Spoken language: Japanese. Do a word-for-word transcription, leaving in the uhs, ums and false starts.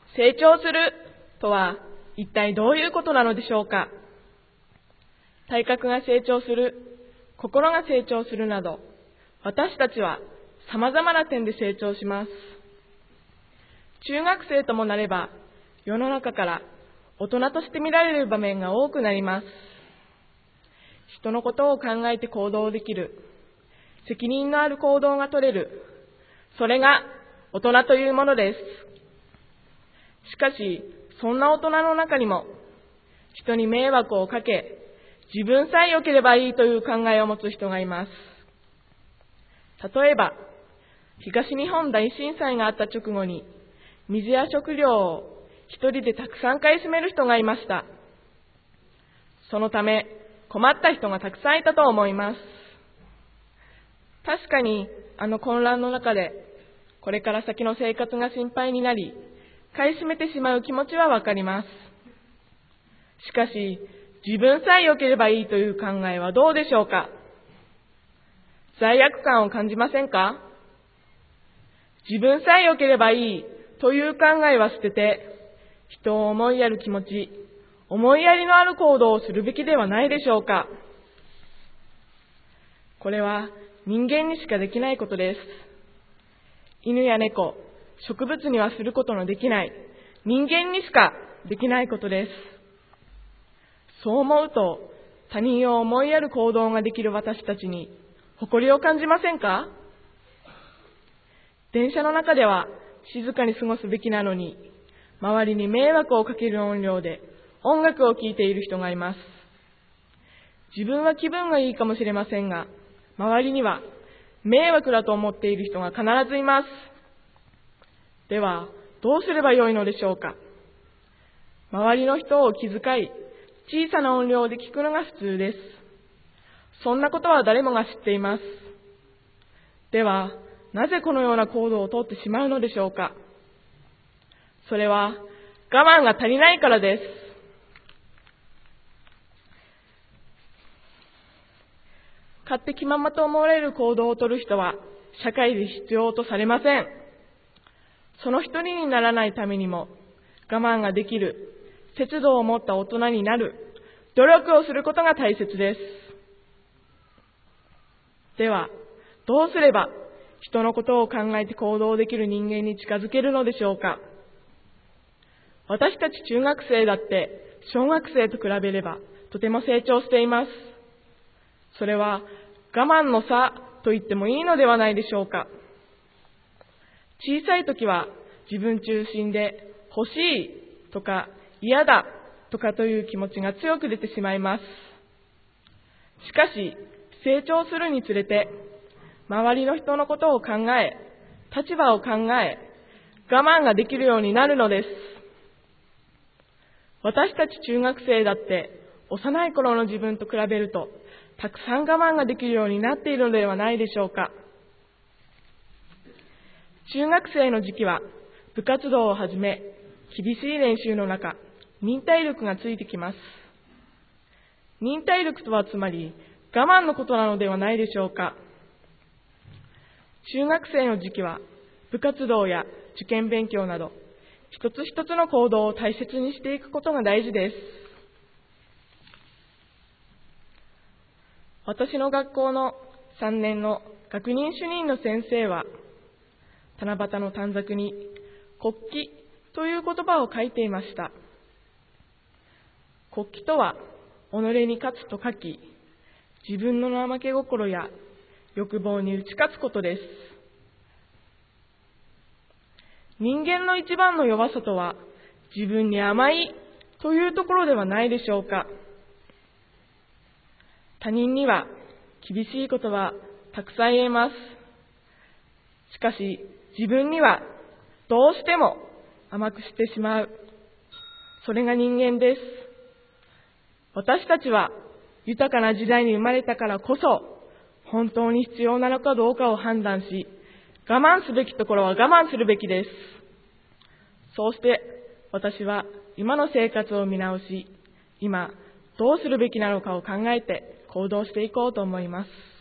成長するとは一体どういうことなのでしょうか。体格が成長する、心が成長するなど、私たちは様々な点で成長します。中学生ともなれば、世の中から大人として見られる場面が多くなります。人のことを考えて行動できる、責任のある行動が取れる、それが大人というものです。しかし、そんな大人の中にも、人に迷惑をかけ、自分さえ良ければいいという考えを持つ人がいます。例えば、東日本大震災があった直後に、水や食料を一人でたくさん買い占める人がいました。そのため、困った人がたくさんいたと思います。確かに、あの混乱の中で、これから先の生活が心配になり、買い占めてしまう気持ちはわかります。しかし、自分さえ良ければいいという考えはどうでしょうか。罪悪感を感じませんか。自分さえ良ければいいという考えは捨てて、人を思いやる気持ち、思いやりのある行動をするべきではないでしょうか。これは人間にしかできないことです。犬や猫、植物にはすることのできない、人間にしかできないことです。そう思うと、他人を思いやる行動ができる私たちに誇りを感じませんか。電車の中では静かに過ごすべきなのに、周りに迷惑をかける音量で音楽を聴いている人がいます。自分は気分がいいかもしれませんが、周りには迷惑だと思っている人が必ずいます。では、どうすればよいのでしょうか。周りの人を気遣い、小さな音量で聞くのが普通です。そんなことは誰もが知っています。では、なぜこのような行動をとってしまうのでしょうか。それは、我慢が足りないからです。勝手気ままと思われる行動をとる人は、社会で必要とされません。その一人にならないためにも、我慢ができる、節度を持った大人になる、努力をすることが大切です。では、どうすれば人のことを考えて行動できる人間に近づけるのでしょうか。私たち中学生だって小学生と比べればとても成長しています。それは我慢の差と言ってもいいのではないでしょうか。小さい時は自分中心で欲しいとか嫌だとかという気持ちが強く出てしまいます。しかし成長するにつれて周りの人のことを考え、立場を考え、我慢ができるようになるのです。私たち中学生だって幼い頃の自分と比べるとたくさん我慢ができるようになっているのではないでしょうか。中学生の時期は部活動をはじめ厳しい練習の中、忍耐力がついてきます。忍耐力とはつまり我慢のことなのではないでしょうか。中学生の時期は部活動や受験勉強など一つ一つの行動を大切にしていくことが大事です。私の学校のさんねんの学年主任の先生は七夕の短冊に国旗という言葉を書いていました。国旗とは己に勝つと書き、自分の怠け心や欲望に打ち勝つことです。人間の一番の弱さとは自分に甘いというところではないでしょうか。他人には厳しいことはたくさん言えます。しかし自分にはどうしても甘くしてしまう。それが人間です。私たちは豊かな時代に生まれたからこそ本当に必要なのかどうかを判断し、我慢すべきところは我慢するべきです。そうして私は今の生活を見直し、今どうするべきなのかを考えて行動していこうと思います。